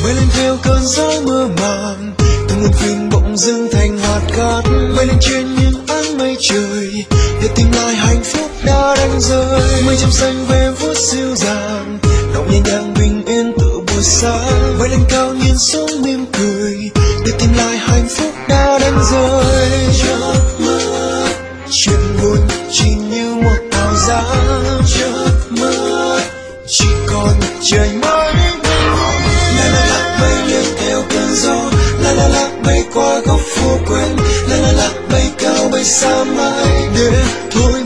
bay lên theo cơn gió mưa màng, từng muôn phiền bỗng dưng thành hạt cát. Bay lên trên những áng mây trời, để tìm lại hạnh phúc đã đánh rơi. Mây trong xanh ve vuốt dịu dàng, động nhẹ nhàng bình yên từ buổi sáng. Bay lên cao nhìn xuống mỉm cười, để tìm lại hạnh phúc đã đánh rơi. Chợt mất chuyện buồn chỉ như một ảo giác, chợt mất chỉ còn trời mây. La la la bay lên theo cơn gió, la la la bay qua góc phố quen, la la la bay cao bay xa mãi để thôi